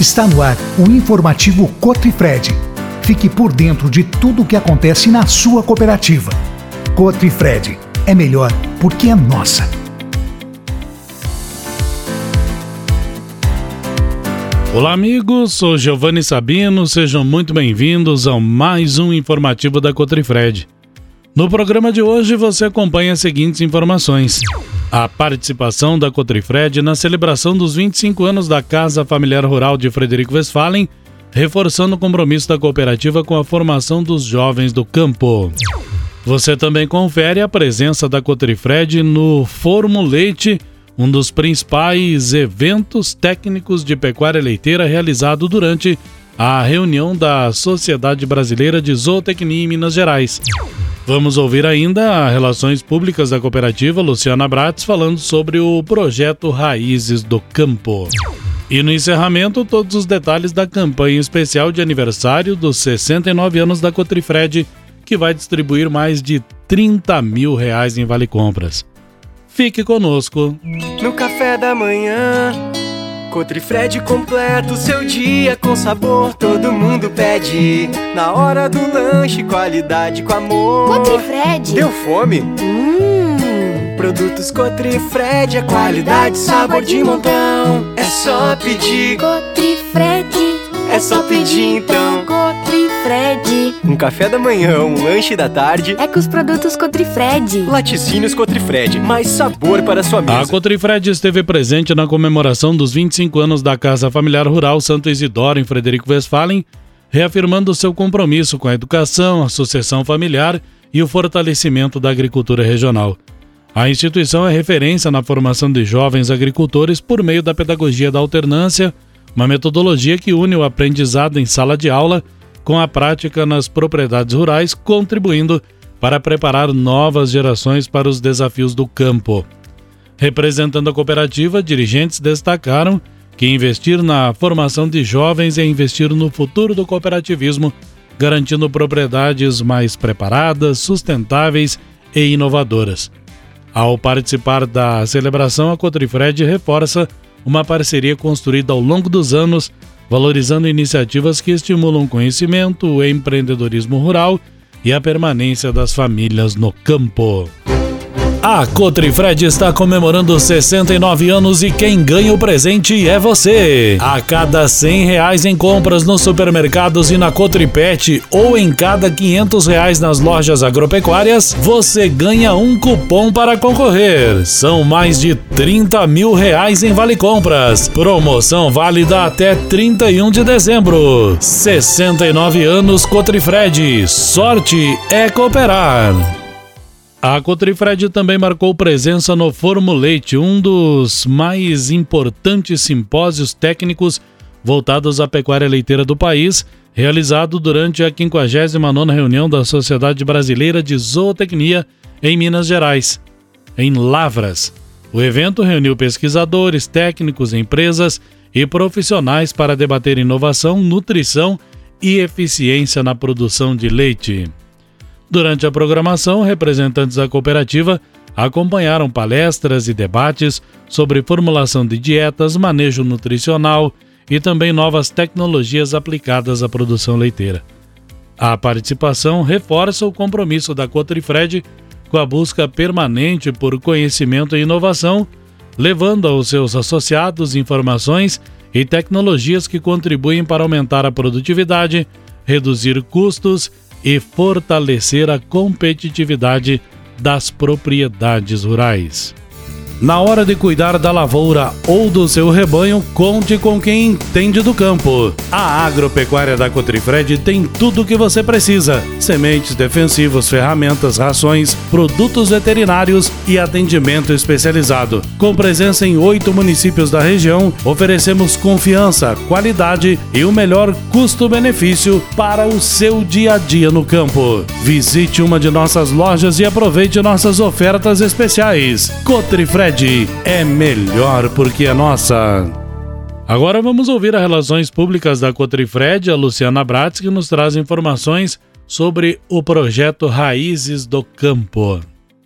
Está no ar o informativo Cotrifred. Fique por dentro de tudo o que acontece na sua cooperativa. Cotrifred, é melhor porque é nossa. Olá amigos, sou Giovanni Sabino, sejam muito bem-vindos a mais um informativo da Cotrifred. No programa de hoje você acompanha as seguintes informações: a participação da Cotrifred na celebração dos 25 anos da Casa Familiar Rural de Frederico Westphalen, reforçando o compromisso da cooperativa com a formação dos jovens do campo. Você também confere a presença da Cotrifred no Fórum Leite, um dos principais eventos técnicos de pecuária leiteira realizado durante a reunião da Sociedade Brasileira de Zootecnia em Minas Gerais. Vamos ouvir ainda a Relações Públicas da Cooperativa, Luciana Bratz, falando sobre o projeto Raízes do Campo. E no encerramento, todos os detalhes da campanha especial de aniversário dos 69 anos da Cotrifred, que vai distribuir mais de R$30 mil em Vale Compras. Fique conosco. No café da manhã, Cotrifred completa o seu dia com sabor, todo mundo pede. Na hora do lanche, qualidade com amor. Cotrifred. Deu fome? Produtos Cotrifred, a qualidade, sabor de montão. É só pedir. Cotrifred. É só pedir então. Cotrifred. Um café da manhã, um lanche da tarde. É com os produtos Cotrifred. Laticínios Cotrifred, mais sabor para a sua mesa. A Cotrifred esteve presente na comemoração dos 25 anos da Casa Familiar Rural Santo Isidoro, em Frederico Westphalen, reafirmando seu compromisso com a educação, a sucessão familiar e o fortalecimento da agricultura regional. A instituição é referência na formação de jovens agricultores por meio da pedagogia da alternância, uma metodologia que une o aprendizado em sala de aula com a prática nas propriedades rurais, contribuindo para preparar novas gerações para os desafios do campo. Representando a cooperativa, dirigentes destacaram que investir na formação de jovens é investir no futuro do cooperativismo, garantindo propriedades mais preparadas, sustentáveis e inovadoras. Ao participar da celebração, a Cotrifred reforça uma parceria construída ao longo dos anos, valorizando iniciativas que estimulam o conhecimento, o empreendedorismo rural e a permanência das famílias no campo. A Cotrifred está comemorando 69 anos e quem ganha o presente é você. A cada R$100 em compras nos supermercados e na Cotripet ou em cada R$500 nas lojas agropecuárias, você ganha um cupom para concorrer. São mais de R$30 mil em Vale Compras. Promoção válida até 31 de dezembro. 69 anos Cotrifred. Sorte é cooperar. A Cotrifred também marcou presença no Fórum Leite, um dos mais importantes simpósios técnicos voltados à pecuária leiteira do país, realizado durante a 59ª reunião da Sociedade Brasileira de Zootecnia em Minas Gerais, em Lavras. O evento reuniu pesquisadores, técnicos, empresas e profissionais para debater inovação, nutrição e eficiência na produção de leite. Durante a programação, representantes da cooperativa acompanharam palestras e debates sobre formulação de dietas, manejo nutricional e também novas tecnologias aplicadas à produção leiteira. A participação reforça o compromisso da Cotrifred com a busca permanente por conhecimento e inovação, levando aos seus associados informações e tecnologias que contribuem para aumentar a produtividade, reduzir custos e fortalecer a competitividade das propriedades rurais. Na hora de cuidar da lavoura ou do seu rebanho, conte com quem entende do campo. A agropecuária da Cotrifred tem tudo o que você precisa: sementes, defensivos, ferramentas, rações, produtos veterinários e atendimento especializado. Com presença em 8 municípios da região, oferecemos confiança, qualidade e o melhor custo-benefício para o seu dia a dia no campo. Visite uma de nossas lojas e aproveite nossas ofertas especiais. Cotrifred é melhor porque é nossa. Agora vamos ouvir as Relações Públicas da Cotrifred, a Luciana Bratz, que nos traz informações sobre o projeto Raízes do Campo.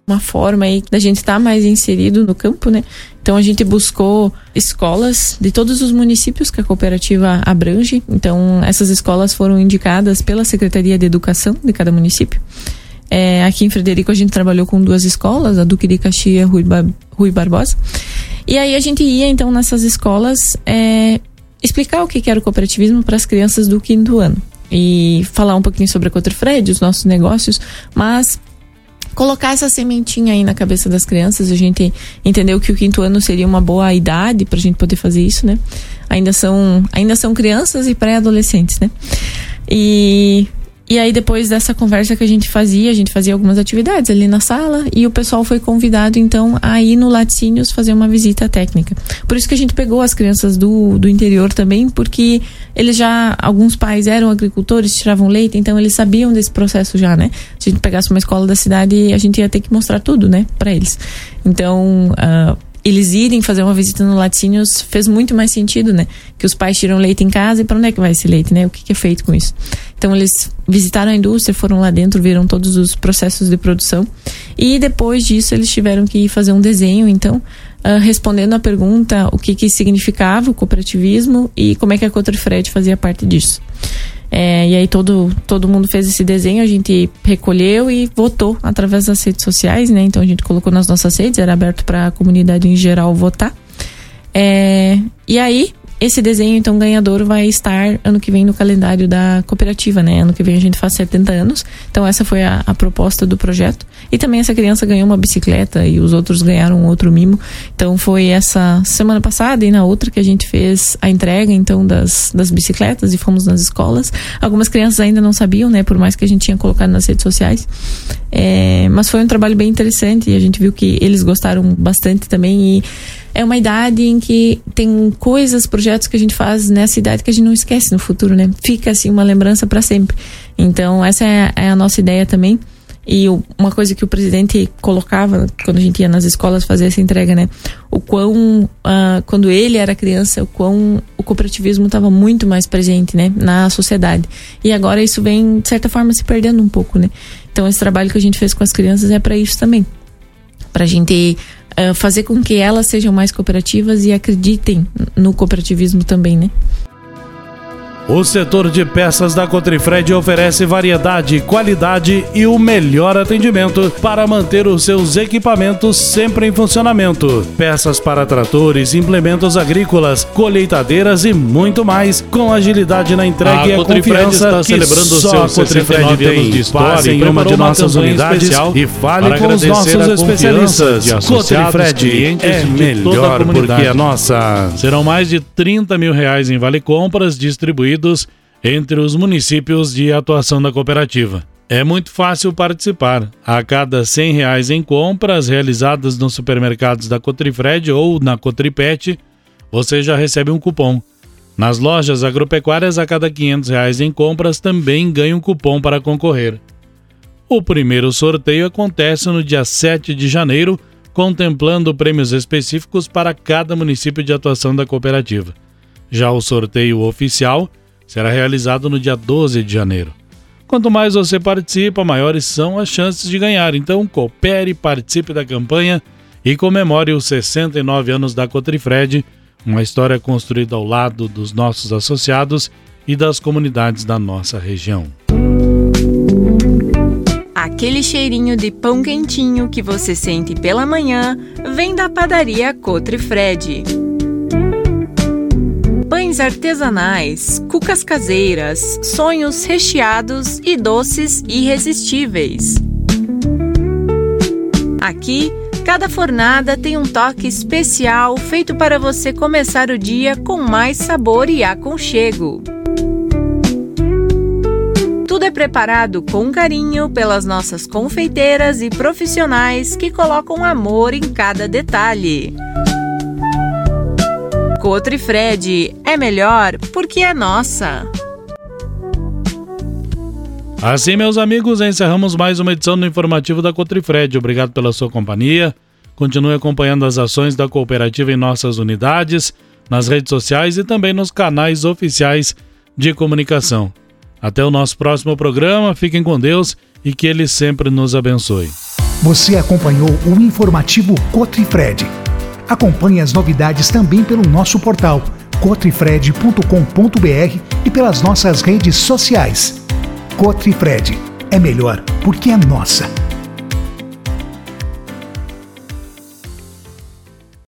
uma forma aí da gente estar mais inserido no campo, né? Então a gente buscou escolas de todos os municípios que a cooperativa abrange. Então essas escolas foram indicadas pela Secretaria de Educação de cada município. Aqui em Frederico a gente trabalhou com 2 escolas, a Duque de Caxias e Rui Barbosa. E aí a gente ia então nessas escolas explicar o que era o cooperativismo para as crianças do 5º ano. E falar um pouquinho sobre a Cotrifred, os nossos negócios, mas colocar essa sementinha aí na cabeça das crianças. A gente entendeu que o 5º ano seria uma boa idade pra gente poder fazer isso, né? Ainda são crianças e pré-adolescentes, né? E aí depois dessa conversa que a gente fazia algumas atividades ali na sala e o pessoal foi convidado então a ir no Laticínios fazer uma visita técnica. Por isso que a gente pegou as crianças do interior também, porque alguns pais eram agricultores, tiravam leite, então eles sabiam desse processo já, né? Se a gente pegasse uma escola da cidade, a gente ia ter que mostrar tudo, né, pra eles. Então, eles irem fazer uma visita no Laticínios fez muito mais sentido, né? Que os pais tiram leite em casa e para onde é que vai esse leite, né? O que é feito com isso? Então eles visitaram a indústria, foram lá dentro, viram todos os processos de produção e depois disso eles tiveram que fazer um desenho, então, respondendo a pergunta o que significava o cooperativismo e como é que a Cotrifred fazia parte disso. E aí todo mundo fez esse desenho, a gente recolheu e votou através das redes sociais, né? Então a gente colocou nas nossas redes, era aberto para a comunidade em geral votar. E aí esse desenho então ganhador vai estar ano que vem no calendário da cooperativa, né? Ano que vem a gente faz 70 anos, então essa foi a proposta do projeto. E também essa criança ganhou uma bicicleta e os outros ganharam outro mimo. Então foi essa semana passada e na outra que a gente fez a entrega então das bicicletas e fomos nas escolas. Algumas crianças ainda não sabiam, né? Por mais que a gente tinha colocado nas redes sociais. Mas foi um trabalho bem interessante e a gente viu que eles gostaram bastante também. E é uma idade em que tem coisas, projetos que a gente faz nessa idade que a gente não esquece no futuro, né? Fica assim uma lembrança para sempre. Então essa é a nossa ideia também. E uma coisa que o presidente colocava quando a gente ia nas escolas fazer essa entrega, né? O quão, quando ele era criança, o quão o cooperativismo estava muito mais presente, né? Na sociedade. E agora isso vem, de certa forma, se perdendo um pouco, né? Então esse trabalho que a gente fez com as crianças é para isso também. Pra gente fazer com que elas sejam mais cooperativas e acreditem no cooperativismo também, né? O setor de peças da Cotrifred oferece variedade, qualidade e o melhor atendimento para manter os seus equipamentos sempre em funcionamento. Peças para tratores, implementos agrícolas, colheitadeiras e muito mais, com agilidade na entrega e a confiança está celebrando só a Cotrifred tem. De Passe em uma de nossas unidades e fale com os nossos especialistas. Cotrifred é melhor porque é nossa. Serão mais de R$30 mil em Vale Compras distribuídos entre os municípios de atuação da cooperativa. É muito fácil participar. A cada R$100 em compras realizadas nos supermercados da Cotrifred ou na Cotripet, você já recebe um cupom. Nas lojas agropecuárias, a cada R$500 em compras também ganha um cupom para concorrer. O primeiro sorteio acontece no dia 7 de janeiro, contemplando prêmios específicos para cada município de atuação da cooperativa. Já o sorteio oficial será realizado no dia 12 de janeiro. Quanto mais você participa, maiores são as chances de ganhar. Então, coopere, participe da campanha e comemore os 69 anos da Cotrifred, uma história construída ao lado dos nossos associados e das comunidades da nossa região. Aquele cheirinho de pão quentinho que você sente pela manhã vem da padaria Cotrifred. Pães artesanais, cucas caseiras, sonhos recheados e doces irresistíveis. Aqui, cada fornada tem um toque especial feito para você começar o dia com mais sabor e aconchego. Tudo é preparado com carinho pelas nossas confeiteiras e profissionais que colocam amor em cada detalhe. Cotrifred é melhor porque é nossa. Assim, meus amigos, encerramos mais uma edição do Informativo da Cotrifred. Obrigado pela sua companhia. Continue acompanhando as ações da cooperativa em nossas unidades, nas redes sociais e também nos canais oficiais de comunicação. Até o nosso próximo programa. Fiquem com Deus e que Ele sempre nos abençoe. Você acompanhou o informativo Cotrifred. Acompanhe as novidades também pelo nosso portal cotrifred.com.br e pelas nossas redes sociais. Cotrifred é melhor porque é nossa.